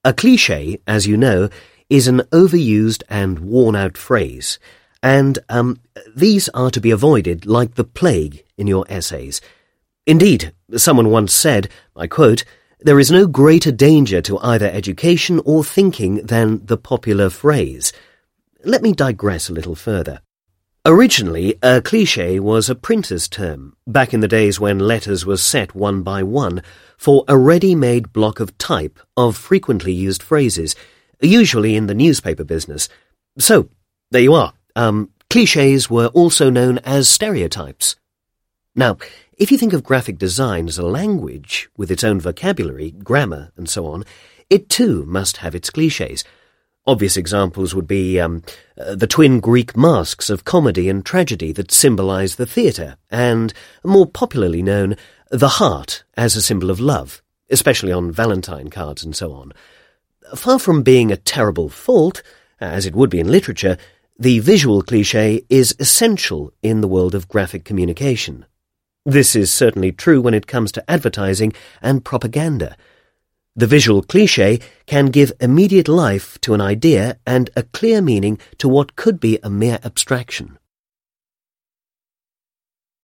A cliché, as you know, is an overused and worn-out phrase, and these are to be avoided like the plague in your essays. Indeed, someone once said, I quote, "There is no greater danger to either education or thinking than the popular phrase." Let me digress a little further. Originally, a cliché was a printer's term, back in the days when letters were set one by one for a ready-made block of type of frequently used phrases, usually in the newspaper business. So, there you are. Clichés were also known as stereotypes. Now, if you think of graphic design as a language with its own vocabulary, grammar, and so on, it too must have its clichés. Obvious examples would be the twin Greek masks of comedy and tragedy that symbolize the theatre, and, more popularly known, the heart as a symbol of love, especially on Valentine cards and so on. Far from being a terrible fault, as it would be in literature, the visual cliché is essential in the world of graphic communication. This is certainly true when it comes to advertising and propaganda. The visual cliché can give immediate life to an idea and a clear meaning to what could be a mere abstraction.